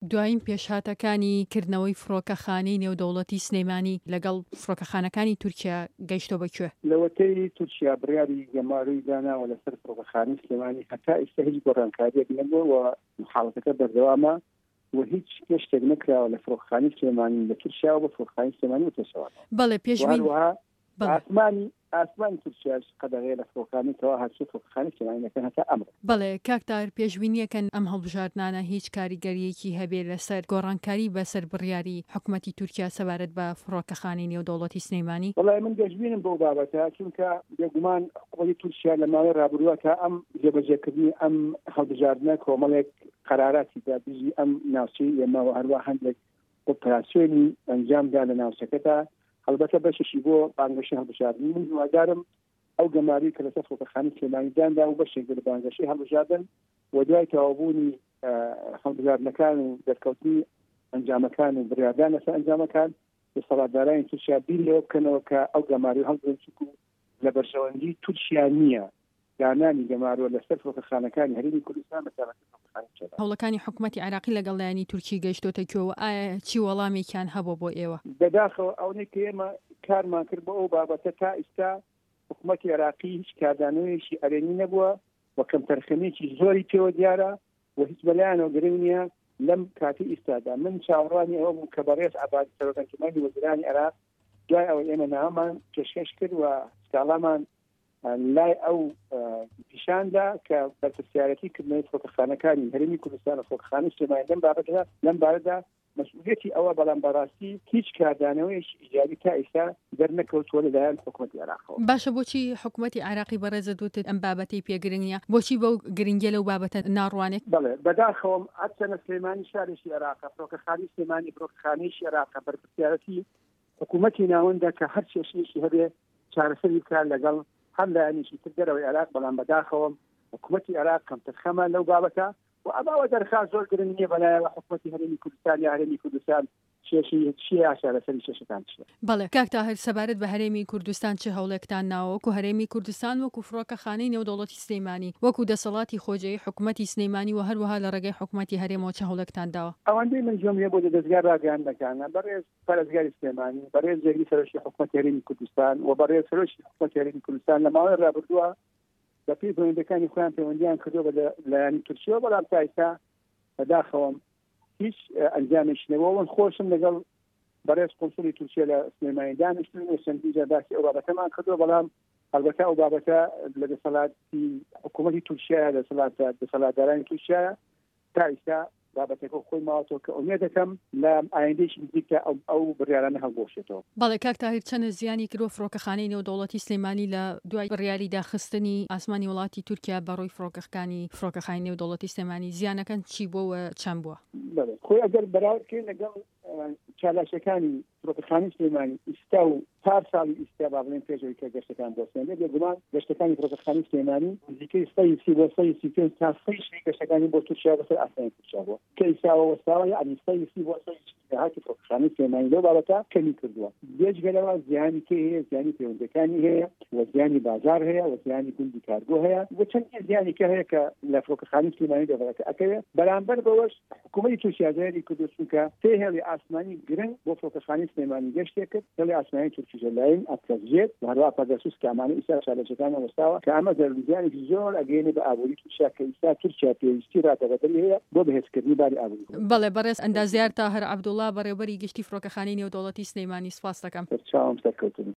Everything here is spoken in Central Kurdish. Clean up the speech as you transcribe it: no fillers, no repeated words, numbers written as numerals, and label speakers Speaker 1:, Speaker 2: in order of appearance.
Speaker 1: دوایین پێشهاتەکانی کردنەوەی فڕۆکەخانەی نێودەوڵەتی سلەیمانی لەگەڵ فڕۆکەخانەکانی تورکیا گەیشتۆ بەکوێ؟
Speaker 2: لەوەتەی تورکیا بڕیاری گەماروی داناوە لەسەر فڕۆکەخانەی سلەیمانی هەتا ئێستا هیچ گۆڕانکاریەک نەبووە و محاڵەتەکە بەردەوامە و هیچ شتێک نەکراوە لە فڕۆکەخانەی سلەیمانی لە تورکیا و بە فڕۆکەخانەی سلەیمانی وتەشەوە.
Speaker 1: بەڵێ پێشبین
Speaker 2: ئاسمانی تورکیاش قەدەغەیە لە فڕۆکەخانەیەوە هاتووە فڕۆکەخانەی سلەیمانیەکە هەتا ئەمڕۆ.
Speaker 1: بەڵێ کاکتار پێشبینیەکەن ئەم هەڵبژاردنانە هیچ کاریگەریەکی هەبێت لەسەر گۆڕانکاری بەسەر بڕیاری حکوومەتی تورکیا سەبارەت بە فڕۆکەخانەی نێودەوڵەتی سلەیمانی؟
Speaker 2: وەڵای من دەشبینم بەو بابەتە چونکە بێگومان حکوومەتی تورکیا لە ماوەی ڕابردووە تا ئەم جێبەجێکردنی ئەم هەڵبژاردنە کۆمەڵێک قەراراتی دابژی ئەم ناوچەی ئێمەوە هەروە هەندێک ئۆپراسیۆنی ئەنجامدا لە ناوچەکەدا هەڵبەتە بەشێکی بۆ بانگەشی هەڵبژاردن. من هیوادارم ئەو گەماری کە لەسەر فڕۆکەخانەی سلەیمانیداندا و بەشێک لە بانگەشەی هەڵبژاردن و دوای تەواوبوونی هەڵبژاردنەکان و دەرکەوتنی ئەنجامەکان و بڕیاردان لەسەر ئەنجامەکان دەسەڵاتدارانی تورکیا بیر لێوە بکەنەوە کە ئەو گەماری هەڵبژاردن چووکو لە بەشەوەندی تورکیا نییە دانانی گەماروە لەسەر فڕۆکەخانەکانی هەرێمی کوردستان
Speaker 1: هەوڵەکانی حکوومەتی عێراقی لەگەڵ لایەنی تورکی گەیشتۆتە کوێوە ئایا چی وەڵامێکیان هەبوو بۆ ئێوە؟
Speaker 2: بەداخەوە ئەوەی کە ئێمە کارمان کرد بۆ ئەو بابەتە تا ئێستا حکوومەتی عێراقی هیچ کاردانەوەیشی ئەرێنی نەبووە و کەم تەرخەمێکی زۆری پێوە دیارە و هیچ بەلایەنەوە گرنگ نییە لەم کاتی ئێستادا. من چاوەڕوانی ئەوە بووم کە بەڕێز عەبادی سەرۆکایەتیمەندی وەزیرانی عێراق دوای ئەوە ئێمە نامەمان پێشکەش کرد و سکاڵامان لای ئەو پیشاندا کە بەرپرسیارەتیکردنەوەی فڕۆکەخانەکانی هەرێمی کوردستان و فڕۆکەخانەی سلەیمانی لەم بارەدا مەسئولیەتی ئەوە بەڵام بەڕاستی هیچ کاردانەوەیەکی ئیجابی تا ئێستا دەرنەکەوتووە لەلایەن حکوومەتی عێراقەوە.
Speaker 1: باشە بۆچی حکوومەتی عێراقی بەڕێزە دوتت ئەم بابەتەی پێگرنگ نیە؟ بۆچی بەو گرنگیە لەو بابەتە ناڕوانێت؟
Speaker 2: بەڵێ بەداخەوەم ئەچەنە سلەیمانی شارێکی عێراقە فڕۆکەخانەی سلەیمانی فڕۆکەخانەیەکی عێراقە بەرپرسیارەتی حکوومەتی ناوەندە کە هەر کێشەیەکی هەبێ چارەسەری بکات لەگەڵ هەم لایەنێکی تر دەرەوەی عێراق بەڵام بەداخەوەم حکوومەتی عێراق کەم تەرخەمە لەو بابەتە و ئەماوە دەرخاست زۆر گرنگ نییە بەلایەوە حکوومەتی هەرێمی کوردستان یا هەرێمی کوردستان چێشی چیە ئاشارەسەری چێشەکان چیە.
Speaker 1: بەڵێ کاکتاهر سەبارەت بە هەرێمی کوردستان چه هەوڵێکتان ناوە وەکو هەرێمی کوردستان وەکو فڕۆکەخانەی نێودەوڵەتی سلەیمانی وەکو دەسەڵاتی خۆجەیی حکوومەتی سلەیمانی و هەروەها لە ڕێگەی حکوومەتی هەرێمەوە چه هەوڵێکتان داوە؟
Speaker 2: ئەوەندەی من جۆم لێ بۆ دەستگا ڕاگەیاندنەکانە بەڕێز پارێزگاری سلەیمانی بەڕێز جەرگی سەرۆکی حکوومەتی هەرێمی کوردستان و بەڕێز سەرۆکی حکوومەتی هەرێمی کوردستان لە ماوەی ڕابردووە بە پێی پەیوەندیەکانی خۆیان پەیوەندیان کردووە لایەنی تورکیەوە بەڵام تا ئێستا بەداخەوەم هیچ ئەنجامێکی نەبووە. خۆشم لەگەڵ بەڕێز قۆنسوڵی تورکیا لە سلەیمانی دانیشتین و چەندین جار باسی ئەو بابەتەمان کردووە بەڵام هەڵبەتە ئەو بابەتە لە دەسەڵاتی حکوومەتی تورکیا لە دەسەڵاتدارانی تورکیا تا ئێستا بابەتێکە خۆی ماوەتەوە کە ئومێد دەکەم لە ئایندەیەکی نزیکدا ئەو بڕیارانە هەڵبۆشێتەوە.
Speaker 1: بەڵێ کاکتاهر چەند زیانی کردووە فڕۆکەخانەی نێودەوڵەتی سلەیمانی لە دوای بڕیاری داخستنی ئاسمانی وڵاتی تورکیا بەڕۆی فڕۆکەخانەی نێودەوڵەتی سلەیمانی زیانەکان چی بووە چەند بووە؟
Speaker 2: خۆی ئەگەر بەراوردکەین لەگەڵ چالاشەکانی فڕۆکەخانەی سلەیمانی ئێستا و پار ساڵی ئێستا با بڵێن پێشەوەی کە گەشتەکان بۆسێنێت بێگومان گەشتەکانی فڕۆکەخانەی سلەیمانی نزیکەی 130 بۆ 135 تا 100 گەشتەکانی بۆ تورکیا بەسەر ئاسمانی تورکیا بووە کە ئێستاوە وەستاوە یعنی 130 بۆ 100 هاتی فڕۆکەخانەی سلەیمانی لەو بابەتە کەمی کردووە. بێجگەلەوە زیانی کێ هەیە زیانی پەیوەندەکانی هەیە و زیانی بازار هەیە و زیانی گوندی کارگۆ هەیە و چەندین زیانی کە هەیە کە لە فڕۆکەخانەی سلەیمانی دەبێت ئەکەوێت بەرامبەر بەوەش حکوومەتی تورکیا دەیەری کردو چونکە سێ هێڵی ئاسمانی گرنگ بۆ فڕۆکەخانەی سلەیمانی گەشتێک کرد هێڵی ئاسمانی تورکیە لایەن ئەتەزیێت و هەروە پەگەسوس کە ئەمانە ئیسا چالەشەکان وەستاوە کە ئەمە زیانێکی زۆر ئەگەیەنێ بە ئابووری تورکیا کە ئیستا تورکیا پێویستی ڕادەبەدەری هەیە بۆ بەهێزکردنی باری ئابووری.
Speaker 1: بەڵێ بەڕێز ئەندازیار تاهر عەبدوڵڵا بەڕێوەبەری گشتی فڕۆکەخانەی نێودەوڵەتی سلەیمانی سپاس دەکەم.
Speaker 2: چاوم سەرکەوتن.